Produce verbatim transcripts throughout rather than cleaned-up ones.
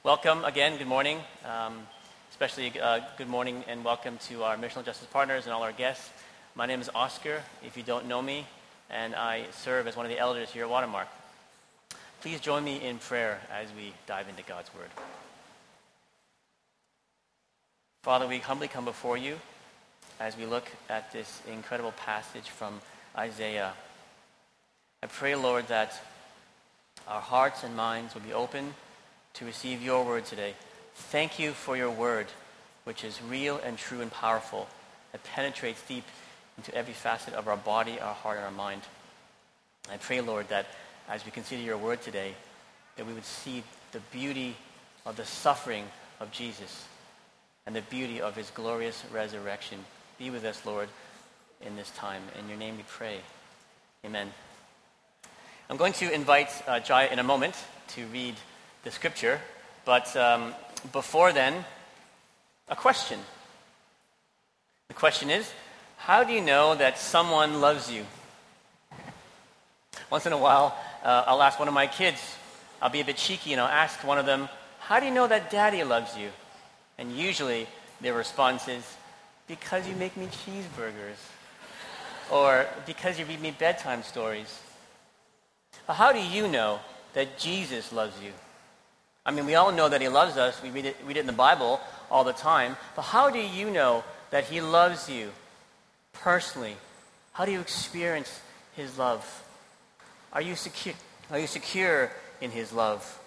welcome again. Good morning. Um, especially uh, good morning and welcome to our Missional Justice Partners and all our guests. My name is Oscar, if you don't know me, and I serve as one of the elders here at Watermark. Please join me in prayer as we dive into God's Word. Father, we humbly come before you as we look at this incredible passage from Isaiah. I pray, Lord, that our hearts and minds will be open to receive your word today. Thank you for your word, which is real and true and powerful. It penetrates deep into every facet of our body, our heart, and our mind. I pray, Lord, that as we consider your word today, that we would see the beauty of the suffering of Jesus and the beauty of his glorious resurrection. Be with us, Lord, in this time. In your name we pray. Amen. I'm going to invite uh, Jai in a moment to read the scripture, but um, before then, a question. The question is, how do you know that someone loves you? Once in a while, uh, I'll ask one of my kids, I'll be a bit cheeky and I'll ask one of them, how do you know that daddy loves you? And usually their response is, because you make me cheeseburgers. Or because you read me bedtime stories. But how do you know that Jesus loves you? I mean, we all know that he loves us. We read it, read it in the Bible all the time. But how do you know that he loves you personally? How do you experience his love? Are you secure? Are you secure in his love?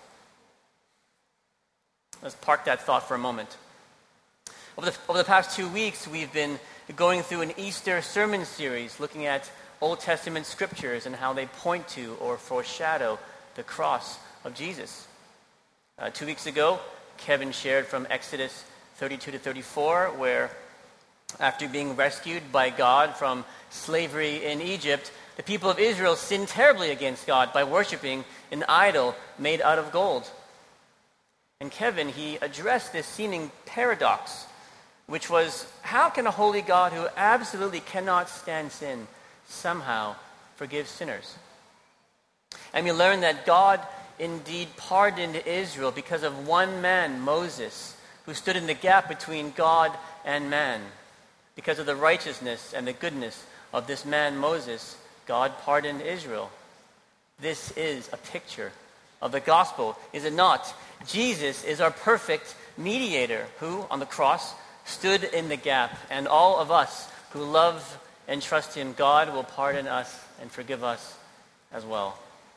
Let's park that thought for a moment. Over the, over the past two weeks, we've been going through an Easter sermon series looking at Old Testament scriptures and how they point to or foreshadow the cross of Jesus. Uh, two weeks ago, Kevin shared from Exodus thirty-two to thirty-four, where after being rescued by God from slavery in Egypt, the people of Israel sinned terribly against God by worshiping an idol made out of gold. And Kevin, he addressed this seeming paradox, which was, how can a holy God who absolutely cannot stand sin somehow forgive sinners? And we learned that God indeed pardoned Israel because of one man, Moses, who stood in the gap between God and man. Because of the righteousness and the goodness of this man, Moses, God pardoned Israel. This is a picture of the gospel, is it not? Jesus is our perfect mediator who, on the cross, stood in the gap. And all of us who love and trust him, God will pardon us and forgive us as well.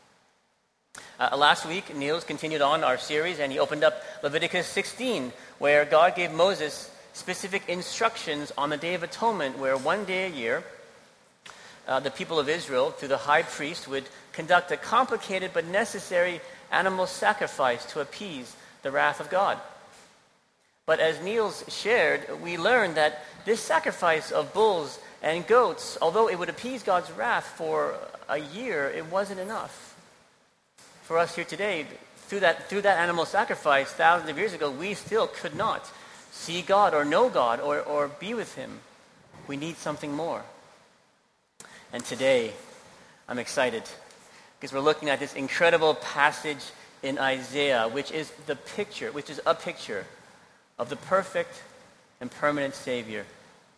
Uh, last week, Niels continued on our series, and he opened up Leviticus sixteen, where God gave Moses specific instructions on the Day of Atonement, where one day a year, uh, the people of Israel, through the high priest, would conduct a complicated but necessary animal sacrifice to appease the wrath of God. But as Niels shared, we learned that this sacrifice of bulls and goats, although it would appease God's wrath for a year, it wasn't enough. For us here today, through that, through that animal sacrifice thousands of years ago, we still could not see God or know God or, or be with him. We need something more. And today, I'm excited because we're looking at this incredible passage in Isaiah, which is the picture, which is a picture of the perfect and permanent Savior,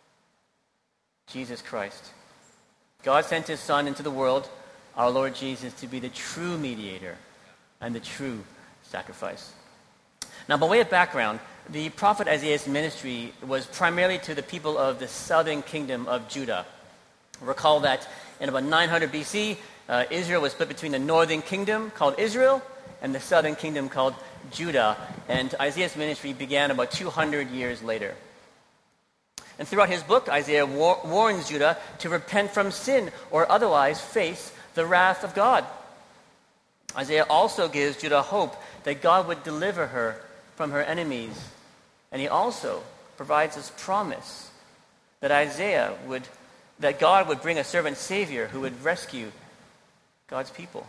Jesus Christ. God sent his Son into the world, our Lord Jesus, to be the true mediator and the true sacrifice. Now, by way of background, the prophet Isaiah's ministry was primarily to the people of the southern kingdom of Judah. Recall that in about nine hundred B C, uh, Israel was split between the northern kingdom called Israel and the southern kingdom called Judah, and Isaiah's ministry began about two hundred years later. And throughout his book, Isaiah war- warns Judah to repent from sin or otherwise face the wrath of God. Isaiah also gives Judah hope that God would deliver her from her enemies. And he also provides this promise that Isaiah would, that God would bring a servant savior who would rescue God's people.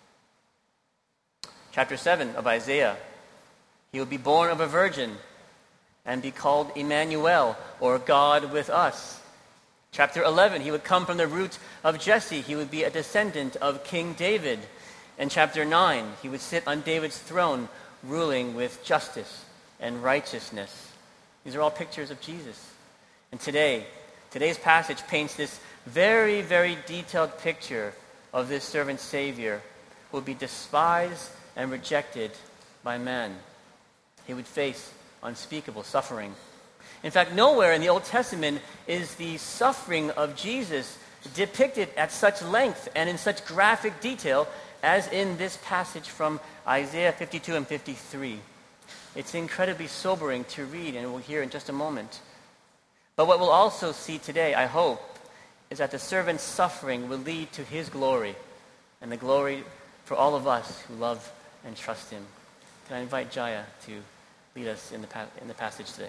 Chapter seven of Isaiah, he will be born of a virgin and be called Emmanuel, or God with us. Chapter eleven, he would come from the root of Jesse. He would be a descendant of King David. In chapter nine, he would sit on David's throne ruling with justice and righteousness. These are all pictures of Jesus. And today, today's passage paints this very, very detailed picture of this servant Savior who would be despised and rejected by men. He would face unspeakable suffering. In fact, nowhere in the Old Testament is the suffering of Jesus depicted at such length and in such graphic detail as in this passage from Isaiah fifty-two and fifty-three. It's incredibly sobering to read, and we'll hear in just a moment. But what we'll also see today, I hope, is that the servant's suffering will lead to his glory, and the glory for all of us who love and trust him. Can I invite Jaya to lead us in the pa- in the passage today?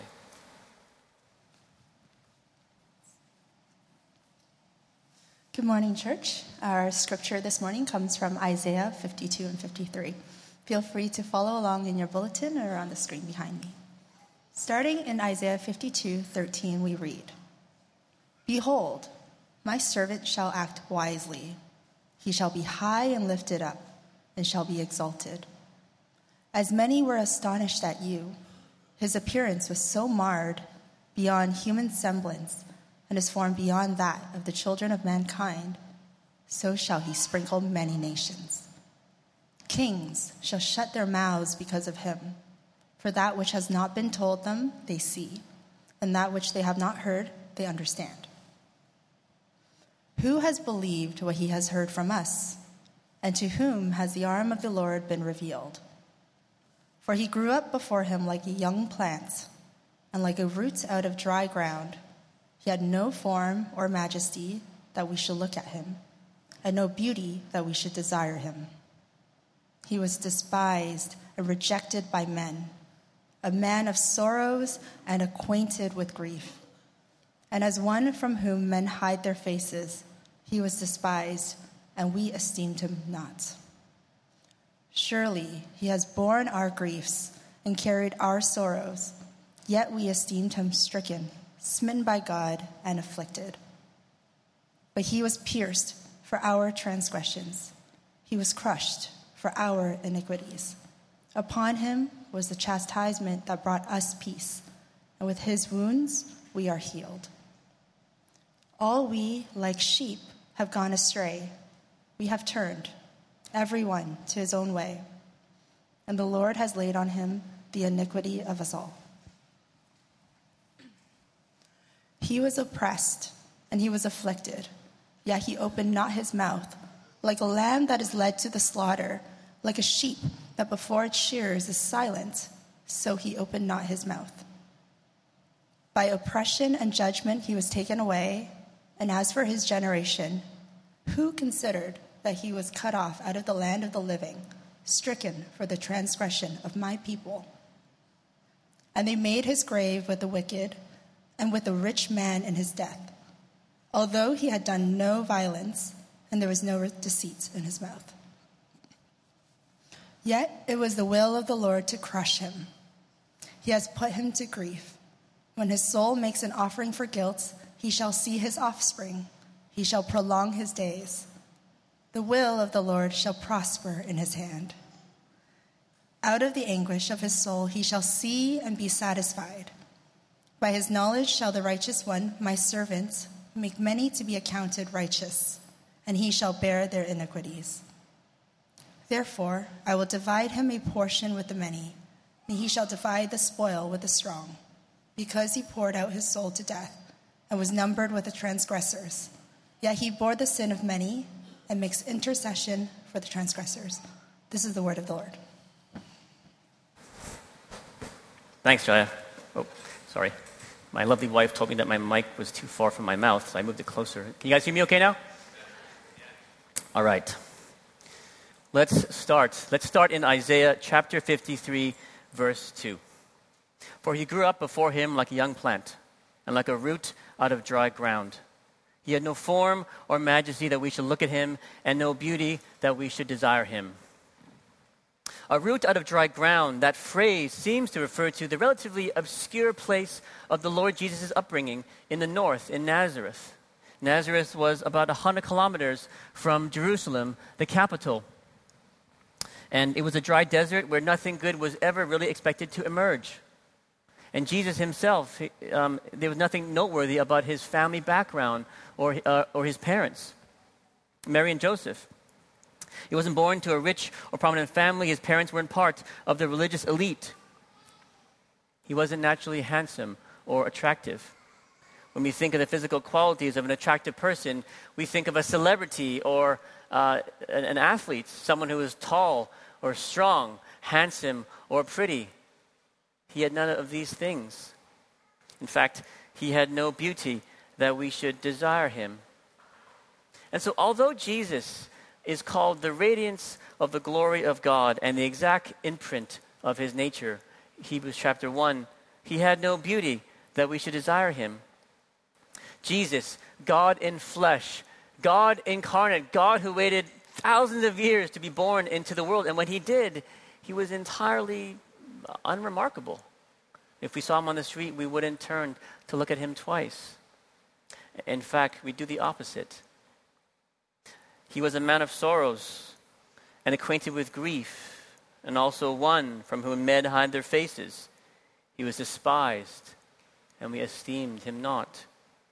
Good morning, church. Our scripture this morning comes from Isaiah fifty-two and fifty-three. Feel free to follow along in your bulletin or on the screen behind me. Starting in Isaiah fifty-two thirteen, we read, "Behold, my servant shall act wisely. He shall be high and lifted up, and shall be exalted. As many were astonished at you, his appearance was so marred beyond human semblance, and is formed beyond that of the children of mankind, so shall he sprinkle many nations. Kings shall shut their mouths because of him, for that which has not been told them they see, and that which they have not heard they understand. Who has believed what he has heard from us, and to whom has the arm of the Lord been revealed? For he grew up before him like a young plant, and like a root out of dry ground. He had no form or majesty that we should look at him, and no beauty that we should desire him. He was despised and rejected by men, a man of sorrows and acquainted with grief. And as one from whom men hide their faces, he was despised, and we esteemed him not. Surely he has borne our griefs and carried our sorrows, yet we esteemed him stricken, smitten by God, and afflicted. But he was pierced for our transgressions. He was crushed for our iniquities. Upon him was the chastisement that brought us peace, and with his wounds we are healed. All we, like sheep, have gone astray. We have turned, every one to his own way, and the Lord has laid on him the iniquity of us all. He was oppressed, and he was afflicted, yet he opened not his mouth. Like a lamb that is led to the slaughter, like a sheep that before its shearers is silent, so he opened not his mouth. By oppression and judgment he was taken away, and as for his generation, who considered that he was cut off out of the land of the living, stricken for the transgression of my people? And they made his grave with the wicked, and with the rich man in his death, although he had done no violence, and there was no deceit in his mouth. Yet it was the will of the Lord to crush him. He has put him to grief. When his soul makes an offering for guilt, he shall see his offspring. He shall prolong his days. The will of the Lord shall prosper in his hand. Out of the anguish of his soul he shall see and be satisfied. By his knowledge shall the righteous one, my servant, make many to be accounted righteous, and he shall bear their iniquities. Therefore I will divide him a portion with the many, and he shall divide the spoil with the strong, because he poured out his soul to death, and was numbered with the transgressors. Yet he bore the sin of many, and makes intercession for the transgressors. This is the word of the Lord. Thanks, Jaya. Oh, sorry. My lovely wife told me that my mic was too far from my mouth, so I moved it closer. Can you guys hear me okay now? All right. Let's start. Let's start in Isaiah chapter fifty-three, verse two. For he grew up before him like a young plant, and like a root out of dry ground. He had no form or majesty that we should look at him, and no beauty that we should desire him. A root out of dry ground, that phrase seems to refer to the relatively obscure place of the Lord Jesus' upbringing in the north, in Nazareth. Nazareth was about one hundred kilometers from Jerusalem, the capital. And it was a dry desert where nothing good was ever really expected to emerge. And Jesus himself, he, um, there was nothing noteworthy about his family background or, uh, or his parents, Mary and Joseph. He wasn't born to a rich or prominent family. His parents weren't part of the religious elite. He wasn't naturally handsome or attractive. When we think of the physical qualities of an attractive person, we think of a celebrity or uh, an, an athlete, someone who is tall or strong, handsome or pretty. He had none of these things. In fact, he had no beauty that we should desire him. And so although Jesus is called the radiance of the glory of God and the exact imprint of his nature, Hebrews chapter one, he had no beauty that we should desire him. Jesus, God in flesh, God incarnate, God who waited thousands of years to be born into the world. And when he did, he was entirely unremarkable. If we saw him on the street, we wouldn't turn to look at him twice. In fact, we do the opposite. He was a man of sorrows and acquainted with grief, and also one from whom men hide their faces. He was despised, and we esteemed him not.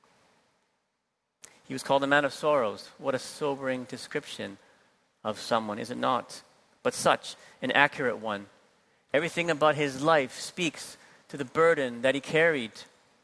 He was called a man of sorrows. What a sobering description of someone, is it not? But such an accurate one. Everything about his life speaks to the burden that he carried.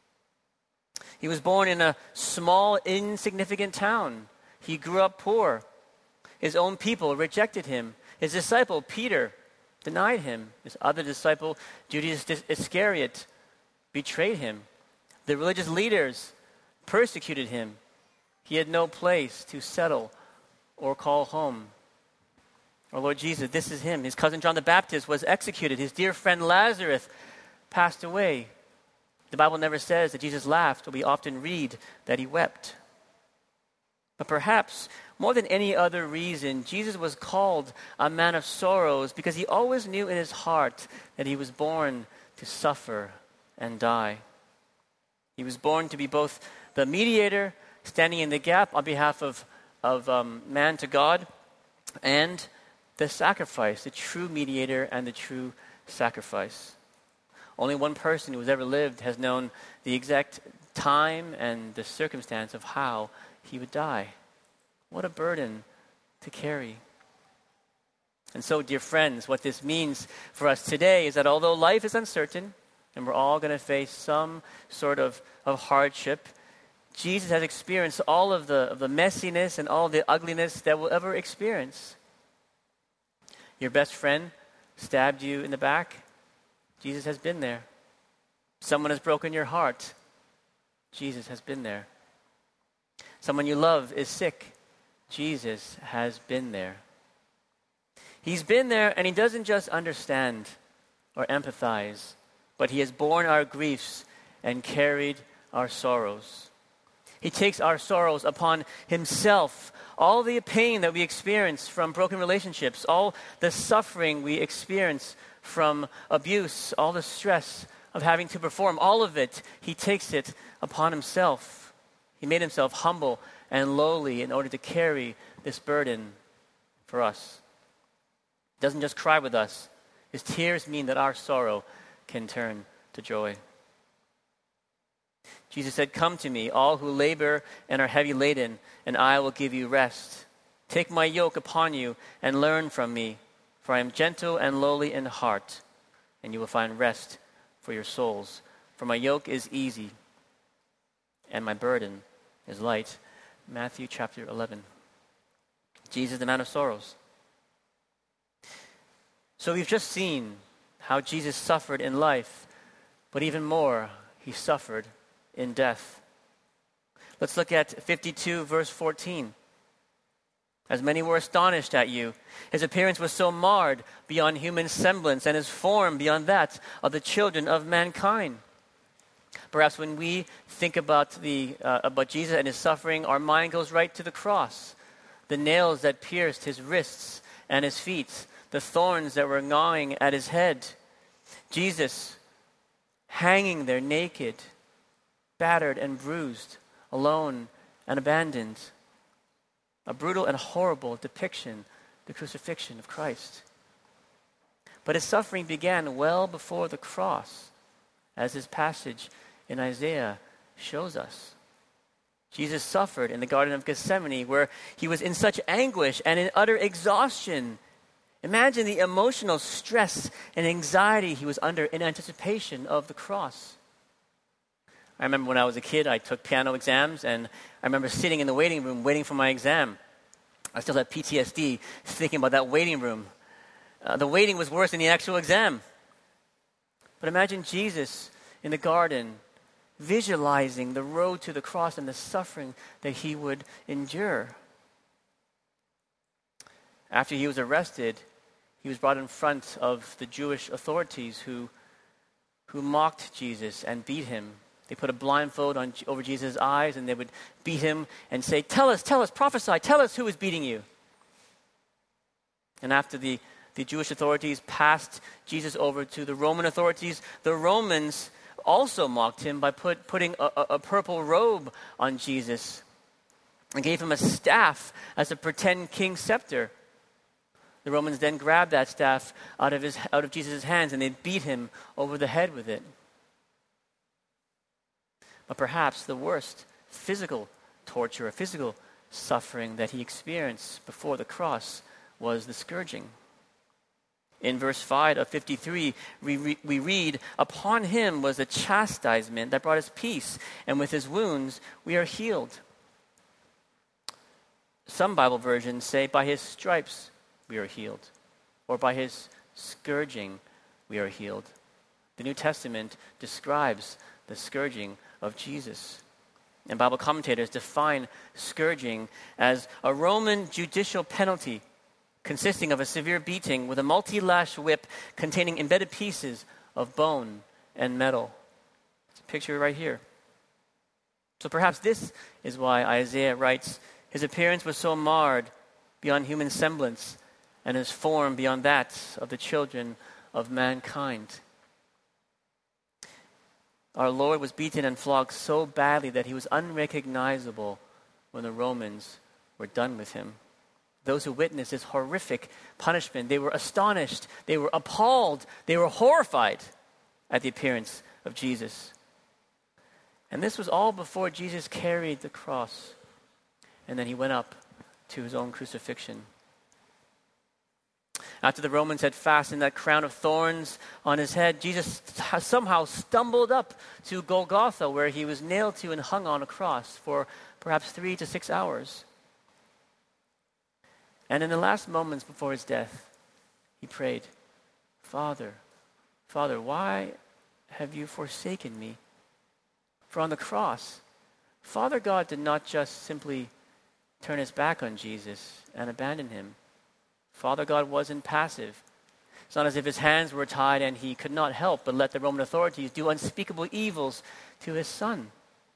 He was born in a small, insignificant town. He grew up poor. His own people rejected him. His disciple, Peter, denied him. His other disciple, Judas Iscariot, betrayed him. The religious leaders persecuted him. He had no place to settle or call home. Our Lord Jesus, this is him. His cousin John the Baptist was executed. His dear friend Lazarus passed away. The Bible never says that Jesus laughed, but we often read that he wept. But perhaps more than any other reason, Jesus was called a man of sorrows because he always knew in his heart that he was born to suffer and die. He was born to be both the mediator, standing in the gap on behalf of, of um, man to God, and the sacrifice, the true mediator and the true sacrifice. Only one person who has ever lived has known the exact time and the circumstance of how he would die. What a burden to carry. And so, dear friends, what this means for us today is that although life is uncertain and we're all going to face some sort of, of hardship, Jesus has experienced all of the, of the messiness and all the ugliness that we'll ever experience. Your best friend stabbed you in the back. Jesus has been there. Someone has broken your heart. Jesus has been there. Someone you love is sick. Jesus has been there. He's been there, and he doesn't just understand or empathize, but he has borne our griefs and carried our sorrows. He takes our sorrows upon himself. All the pain that we experience from broken relationships, all the suffering we experience from abuse, all the stress of having to perform, all of it, he takes it upon himself. He made himself humble and lowly in order to carry this burden for us. He doesn't just cry with us. His tears mean that our sorrow can turn to joy. Jesus said, "Come to me, all who labor and are heavy laden, and I will give you rest. Take my yoke upon you and learn from me, for I am gentle and lowly in heart, and you will find rest for your souls. For my yoke is easy, and my burden is light." Matthew chapter eleven. Jesus, the man of sorrows. So we've just seen how Jesus suffered in life, but even more, he suffered in death. Let's look at fifty-two, verse fourteen. As many were astonished at you, his appearance was so marred beyond human semblance, and his form beyond that of the children of mankind. Perhaps when we think about the uh, about Jesus and his suffering, our mind goes right to the cross, the nails that pierced his wrists and his feet, the thorns that were gnawing at his head. Jesus hanging there naked, battered and bruised, alone and abandoned. A brutal and horrible depiction, the crucifixion of Christ. But his suffering began well before the cross, as this passage in Isaiah shows us. Jesus suffered in the Garden of Gethsemane, where he was in such anguish and in utter exhaustion. Imagine the emotional stress and anxiety he was under in anticipation of the cross. I remember when I was a kid, I took piano exams, and I remember sitting in the waiting room waiting for my exam. I still had P T S D thinking about that waiting room. Uh, the waiting was worse than the actual exam. But imagine Jesus in the garden, visualizing the road to the cross and the suffering that he would endure. After he was arrested, he was brought in front of the Jewish authorities who, who mocked Jesus and beat him. They put a blindfold on, over Jesus' eyes, and they would beat him and say, "Tell us, tell us, prophesy, tell us who is beating you." And after the, the Jewish authorities passed Jesus over to the Roman authorities, the Romans also mocked him by put, putting a, a, a purple robe on Jesus and gave him a staff as a pretend king's scepter. The Romans then grabbed that staff out of, his, out of Jesus' hands, and they beat him over the head with it. But perhaps the worst physical torture or physical suffering that he experienced before the cross was the scourging. In verse five of fifty-three, we, re- we read, "Upon him was the chastisement that brought us peace, and with his wounds we are healed." Some Bible versions say, "By his stripes we are healed," or "by his scourging we are healed." The New Testament describes the scourging of Jesus. And Bible commentators define scourging as a Roman judicial penalty consisting of a severe beating with a multi-lash whip containing embedded pieces of bone and metal. It's a picture right here. So perhaps this is why Isaiah writes, "His appearance was so marred beyond human semblance, and his form beyond that of the children of mankind." Our Lord was beaten and flogged so badly that he was unrecognizable when the Romans were done with him. Those who witnessed this horrific punishment, they were astonished, they were appalled, they were horrified at the appearance of Jesus. And this was all before Jesus carried the cross, and then he went up to his own crucifixion. After the Romans had fastened that crown of thorns on his head, Jesus somehow stumbled up to Golgotha, where he was nailed to and hung on a cross for perhaps three to six hours. And in the last moments before his death, he prayed, "Father, Father, why have you forsaken me?" For on the cross, Father God did not just simply turn his back on Jesus and abandon him. Father God wasn't passive. It's not as if his hands were tied and he could not help but let the Roman authorities do unspeakable evils to his son.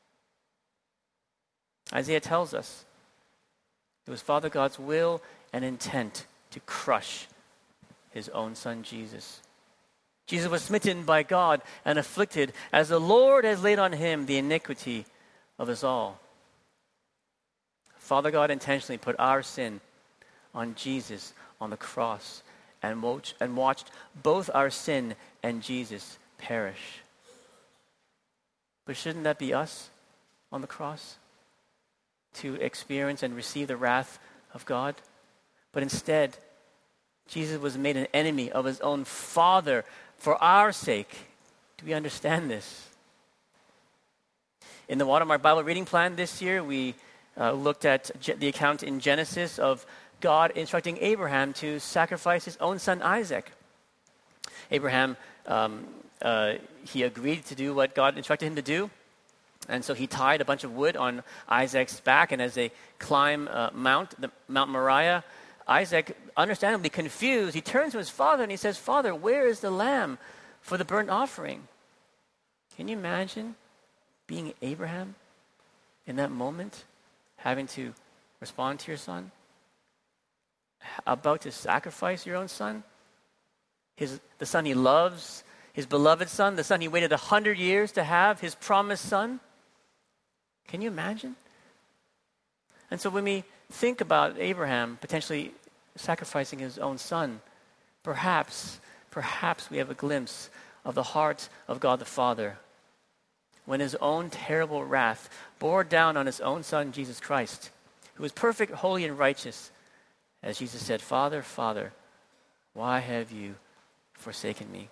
Isaiah tells us it was Father God's will and intent to crush his own son Jesus. Jesus was smitten by God and afflicted as the Lord has laid on him the iniquity of us all. Father God intentionally put our sin on Jesus on the cross and watched, and watched both our sin and Jesus perish. But shouldn't that be us on the cross? To experience and receive the wrath of God? But instead, Jesus was made an enemy of his own Father for our sake. Do we understand this? In the Watermark Bible reading plan this year, we uh, looked at Ge- the account in Genesis of God instructing Abraham to sacrifice his own son Isaac. Abraham, um, uh, he agreed to do what God instructed him to do. And so he tied a bunch of wood on Isaac's back, and as they climb uh, Mount, the, Mount Moriah, Isaac, understandably confused, he turns to his father and he says, "Father, where is the lamb for the burnt offering?" Can you imagine being Abraham in that moment, having to respond to your son? About to sacrifice your own son? His, the son he loves, his beloved son, the son he waited a hundred years to have, his promised son? Can you imagine? And so when we think about Abraham potentially sacrificing his own son, perhaps perhaps we have a glimpse of the heart of God the Father when his own terrible wrath bore down on his own Son, Jesus Christ, who was perfect, holy, and righteous. As Jesus said, Father, Father, why have you forsaken me?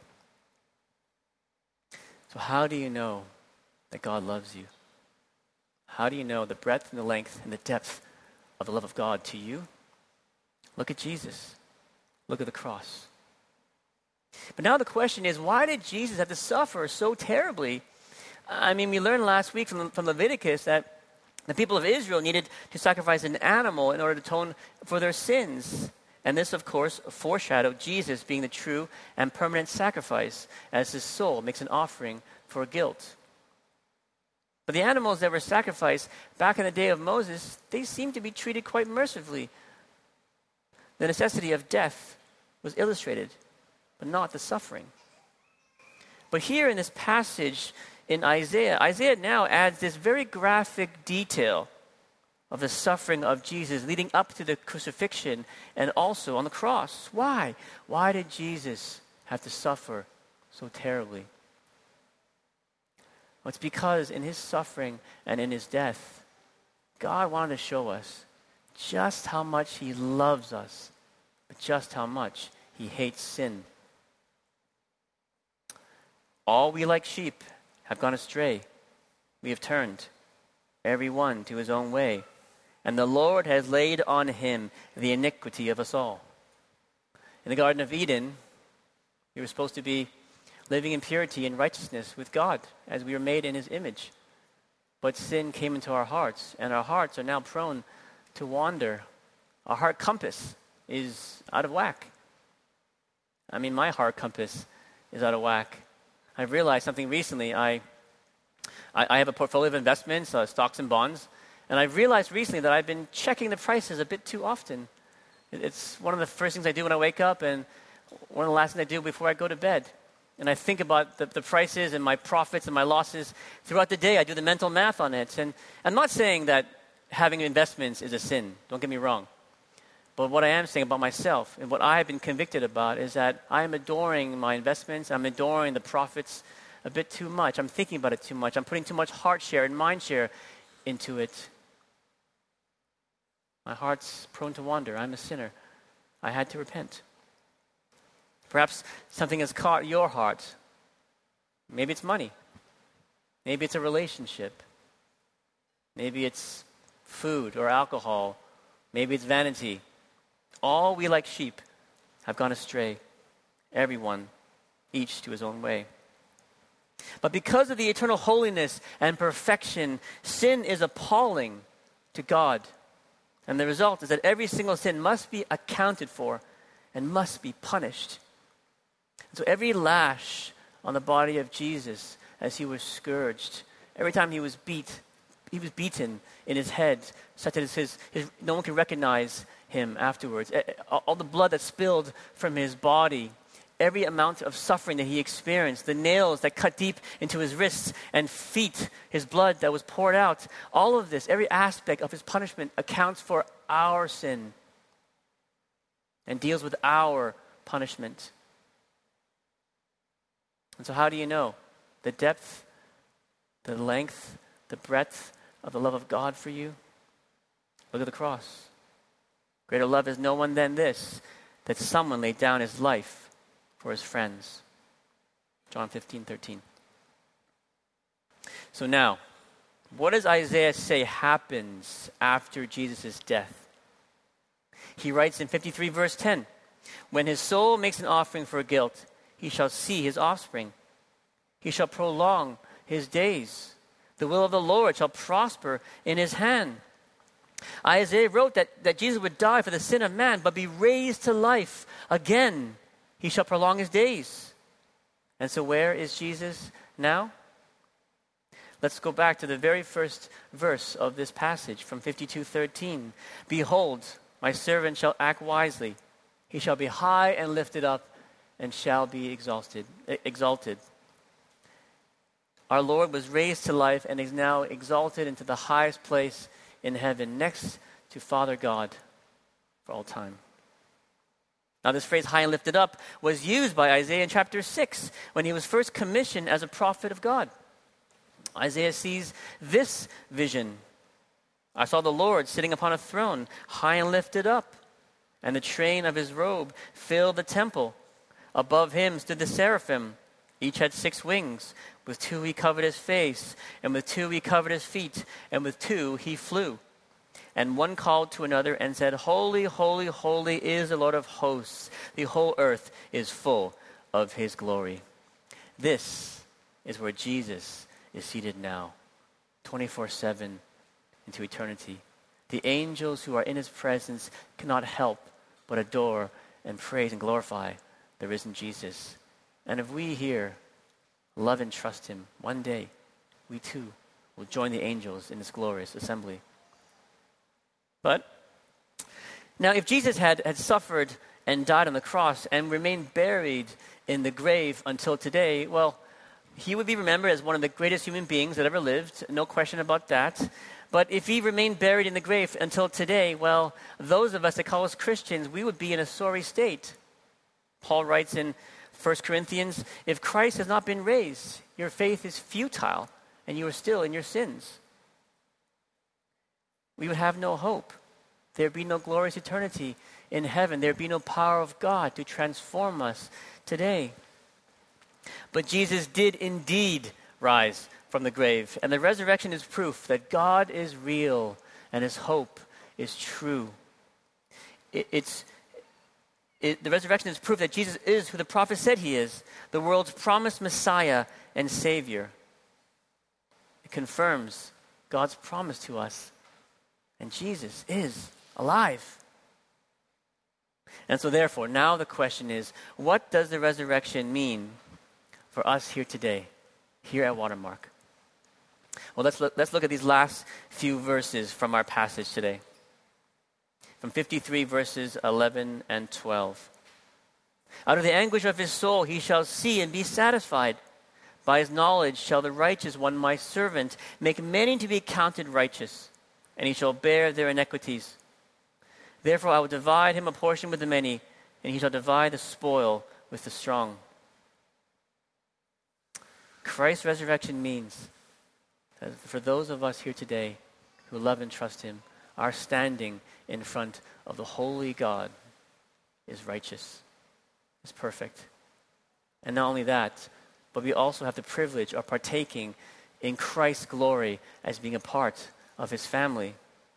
So how do you know that God loves you? How do you know the breadth and the length and the depth of the love of God to you? Look at Jesus. Look at the cross. But now the question is, why did Jesus have to suffer so terribly? I mean, we learned last week from, from Leviticus that the people of Israel needed to sacrifice an animal in order to atone for their sins. And this, of course, foreshadowed Jesus being the true and permanent sacrifice as his soul makes an offering for guilt. But the animals that were sacrificed back in the day of Moses, they seemed to be treated quite mercifully. The necessity of death was illustrated, but not the suffering. But here in this passage in Isaiah, Isaiah now adds this very graphic detail of the suffering of Jesus leading up to the crucifixion and also on the cross. Why? Why did Jesus have to suffer so terribly? Well, it's because in his suffering and in his death, God wanted to show us just how much he loves us, but just how much he hates sin. All we like sheep have gone astray. We have turned, every one to his own way. And the Lord has laid on him the iniquity of us all. In the Garden of Eden, we were supposed to be living in purity and righteousness with God as we were made in his image. But sin came into our hearts, and our hearts are now prone to wander. Our heart compass is out of whack. I mean, my heart compass is out of whack. I've realized something recently. I, I, I have a portfolio of investments, uh, stocks and bonds, and I've realized recently that I've been checking the prices a bit too often. It, it's one of the first things I do when I wake up, and one of the last things I do before I go to bed. And I think about the, the prices and my profits and my losses throughout the day. I do the mental math on it. And I'm not saying that having investments is a sin. Don't get me wrong. But what I am saying about myself and what I have been convicted about is that I am adoring my investments. I'm adoring the profits a bit too much. I'm thinking about it too much. I'm putting too much heart share and mind share into it. My heart's prone to wander. I'm a sinner. I had to repent. Perhaps something has caught your heart. Maybe it's money. Maybe it's a relationship. Maybe it's food or alcohol. Maybe it's vanity. All we like sheep have gone astray. Everyone, each to his own way. But because of the eternal holiness and perfection, sin is appalling to God. And the result is that every single sin must be accounted for and must be punished. So every lash on the body of Jesus as he was scourged, every time he was beat, he was beaten in his head, such that his, his, no one could recognize him afterwards. All the blood that spilled from his body, every amount of suffering that he experienced, the nails that cut deep into his wrists and feet, his blood that was poured out, all of this, every aspect of his punishment accounts for our sin and deals with our punishment. And so how do you know the depth, the length, the breadth of the love of God for you? Look at the cross. Greater love is no one than this, that someone laid down his life for his friends. John fifteen thirteen. So now, what does Isaiah say happens after Jesus' death? He writes in fifty-three verse ten, when his soul makes an offering for guilt, he shall see his offspring. He shall prolong his days. The will of the Lord shall prosper in his hand. Isaiah wrote that, that Jesus would die for the sin of man, but be raised to life again. He shall prolong his days. And so where is Jesus now? Let's go back to the very first verse of this passage from fifty-two thirteen. Behold, my servant shall act wisely. He shall be high and lifted up and shall be exalted. exalted. Our Lord was raised to life and is now exalted into the highest place in heaven, next to Father God for all time. Now, this phrase, high and lifted up, was used by Isaiah in chapter six when he was first commissioned as a prophet of God. Isaiah sees this vision. I saw the Lord sitting upon a throne, high and lifted up, and the train of his robe filled the temple. Above him stood the seraphim. Each had six wings. With two he covered his face, and with two he covered his feet, and with two he flew. And one called to another and said, Holy, holy, holy is the Lord of hosts. The whole earth is full of his glory. This is where Jesus is seated now, twenty-four seven into eternity. The angels who are in his presence cannot help but adore and praise and glorify the risen Jesus. And if we here love and trust him, one day we too will join the angels in this glorious assembly. But now if Jesus had, had suffered and died on the cross and remained buried in the grave until today, well, he would be remembered as one of the greatest human beings that ever lived, no question about that. But if he remained buried in the grave until today, well, those of us that call us Christians, we would be in a sorry state. Paul writes in First Corinthians, if Christ has not been raised, your faith is futile and you are still in your sins. We would have no hope. There would be no glorious eternity in heaven. There would be no power of God to transform us today. But Jesus did indeed rise from the grave, and the resurrection is proof that God is real and his hope is true. It, it's it, the resurrection is proof that Jesus is who the prophet said he is, the world's promised Messiah and Savior. It confirms God's promise to us. And Jesus is alive. And so therefore, now the question is, what does the resurrection mean for us here today, here at Watermark? Well, let's look, let's look at these last few verses from our passage today. From fifty-three, verses eleven and twelve. Out of the anguish of his soul he shall see and be satisfied. By his knowledge shall the righteous one, my servant, make many to be counted righteous, and he shall bear their iniquities. Therefore I will divide him a portion with the many, and he shall divide the spoil with the strong. Christ's resurrection means that for those of us here today who love and trust him, our standing in front of the holy God is righteous, is perfect. And not only that, but we also have the privilege of partaking in Christ's glory as being a part of his family.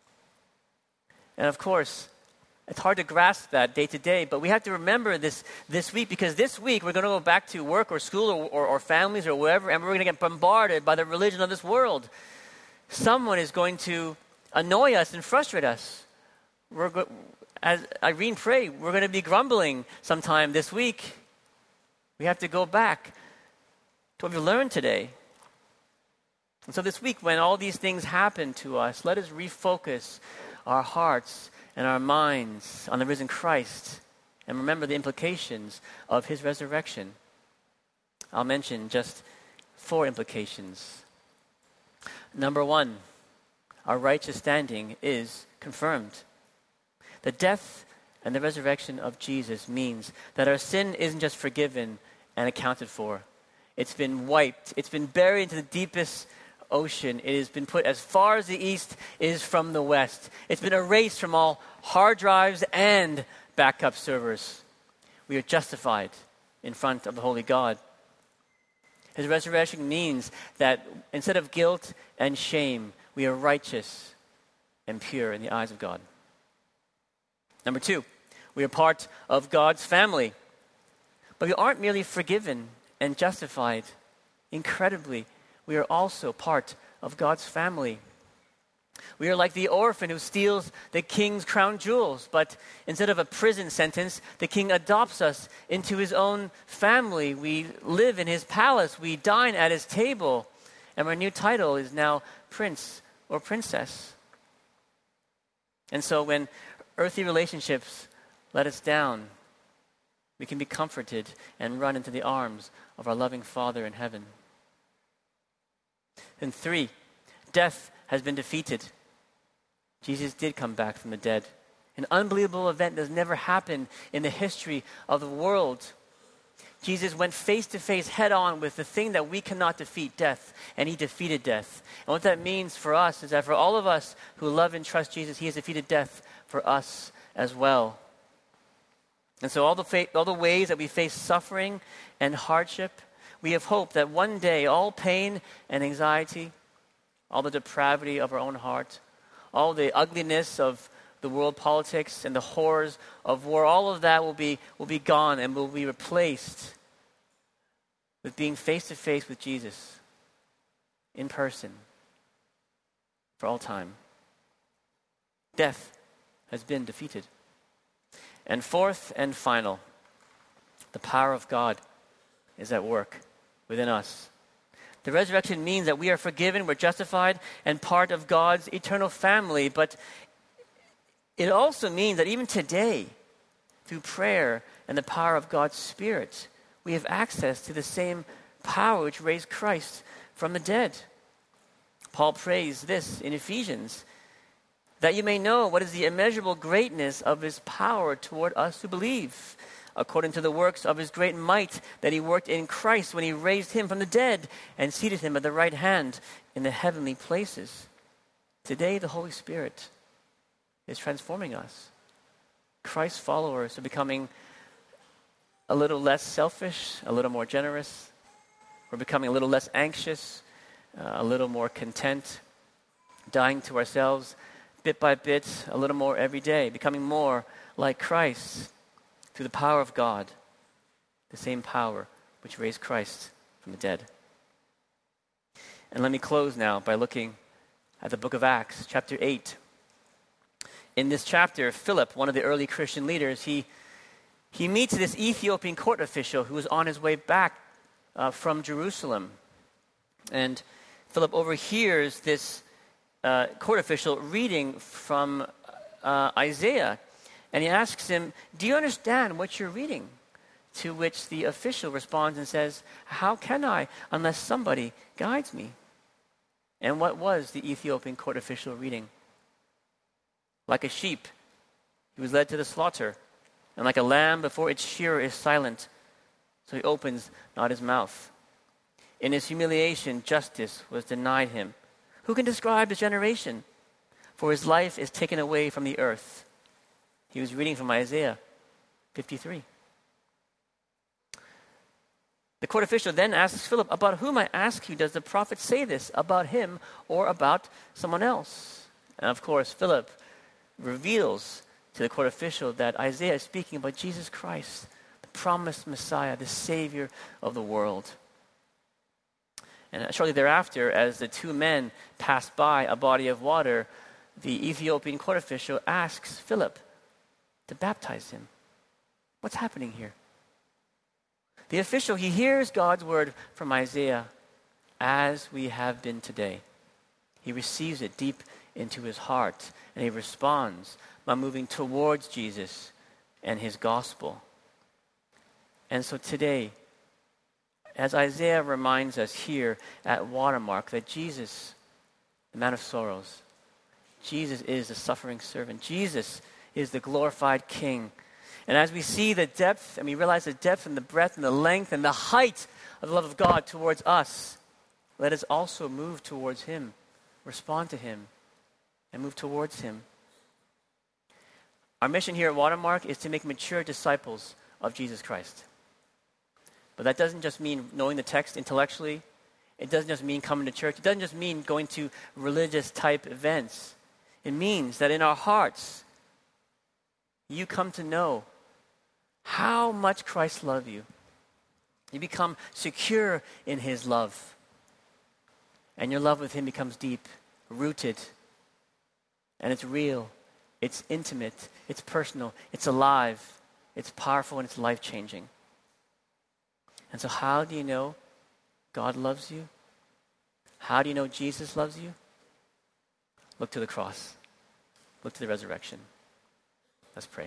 And of course, it's hard to grasp that day to day, but we have to remember this this week, because this week we're going to go back to work or school or, or, or families or wherever, and we're going to get bombarded by the religion of this world. Someone is going to annoy us and frustrate us. We're go- as Irene prayed, we're going to be grumbling sometime this week. We have to go back to what we learned today. And so this week, when all these things happen to us, let us refocus our hearts and our minds on the risen Christ and remember the implications of his resurrection. I'll mention just four implications. Number one, our righteous standing is confirmed. The death and the resurrection of Jesus means that our sin isn't just forgiven and accounted for. It's been wiped. It's been buried into the deepest ocean. It has been put as far as the east is from the west. It's been erased from all hard drives and backup servers. We are justified in front of the holy God. His resurrection means that instead of guilt and shame, we are righteous and pure in the eyes of God. Number two, we are part of God's family. But we aren't merely forgiven and justified. Incredibly, we are also part of God's family. We are like the orphan who steals the king's crown jewels, but instead of a prison sentence, the king adopts us into his own family. We live in his palace, we dine at his table, and our new title is now prince or princess. And so when earthly relationships let us down, we can be comforted and run into the arms of our loving Father in heaven. And three, death has been defeated. Jesus did come back from the dead. An unbelievable event that's never happened in the history of the world. Jesus went face to face, head on with the thing that we cannot defeat, death, and he defeated death. And what that means for us is that for all of us who love and trust Jesus, he has defeated death for us as well. And so all the fa- all the ways that we face suffering and hardship, we have hope that one day all pain and anxiety, all the depravity of our own heart, all the ugliness of the world politics and the horrors of war, all of that will be will be gone and will be replaced with being face to face with Jesus in person for all time. Death has been defeated. And fourth and final, the power of God is at work within us. The resurrection means that we are forgiven, we're justified, and part of God's eternal family. But it also means that even today, through prayer and the power of God's Spirit, we have access to the same power which raised Christ from the dead. Paul prays this in Ephesians, that you may know what is the immeasurable greatness of his power toward us who believe, according to the works of his great might that he worked in Christ when he raised him from the dead and seated him at the right hand in the heavenly places. Today, the Holy Spirit is transforming us. Christ's followers are becoming a little less selfish, a little more generous. We're becoming a little less anxious, uh, a little more content, dying to ourselves bit by bit, a little more every day, becoming more like Christ through the power of God, the same power which raised Christ from the dead. And let me close now by looking at the book of Acts, chapter eight. In this chapter, Philip, one of the early Christian leaders, he, he meets this Ethiopian court official who is on his way back uh, from Jerusalem. And Philip overhears this uh, court official reading from uh, Isaiah. And he asks him, "Do you understand what you're reading?" To which the official responds and says, "How can I unless somebody guides me?" And what was the Ethiopian court official reading? Like a sheep, he was led to the slaughter, and like a lamb before its shearer is silent, so he opens not his mouth. In his humiliation, justice was denied him. Who can describe his generation? For his life is taken away from the earth. He was reading from Isaiah fifty-three. The court official then asks Philip, "About whom, I ask you, does the prophet say this? About him or about someone else?" And of course, Philip reveals to the court official that Isaiah is speaking about Jesus Christ, the promised Messiah, the Savior of the world. And shortly thereafter, as the two men pass by a body of water, the Ethiopian court official asks Philip to baptize him. What's happening here? The official, he hears God's word from Isaiah, "As we have been today." He receives it deep into his heart, and he responds by moving towards Jesus and his gospel. And so today, as Isaiah reminds us here at Watermark that Jesus, the man of sorrows, Jesus is the suffering servant. Jesus is the glorified King. And as we see the depth, and we realize the depth and the breadth and the length and the height of the love of God towards us, let us also move towards him, respond to him, and move towards him. Our mission here at Watermark is to make mature disciples of Jesus Christ. But that doesn't just mean knowing the text intellectually. It doesn't just mean coming to church. It doesn't just mean going to religious type events. It means that in our hearts, you come to know how much Christ loves you. You become secure in his love. And your love with him becomes deep, rooted, and it's real, it's intimate, it's personal, it's alive, it's powerful, and it's life-changing. And so how do you know God loves you? How do you know Jesus loves you? Look to the cross. Look to the resurrection. Let's pray.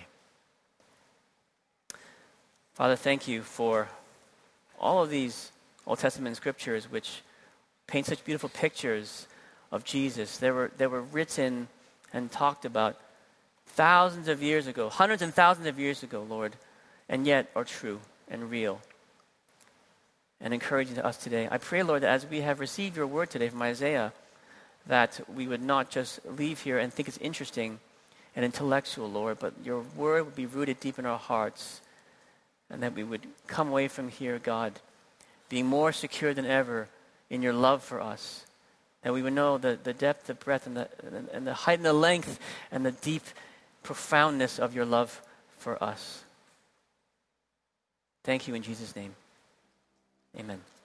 Father, thank you for all of these Old Testament scriptures which paint such beautiful pictures of Jesus. They were, they were written and talked about thousands of years ago, hundreds and thousands of years ago, Lord, and yet are true and real and encouraging to us today. I pray, Lord, that as we have received your word today from Isaiah, that we would not just leave here and think it's interesting and intellectual, Lord, but your word would be rooted deep in our hearts, and that we would come away from here, God, being more secure than ever in your love for us, that we would know the, the depth, the breadth, and the, and the height and the length and the deep profoundness of your love for us. Thank you in Jesus' name. Amen.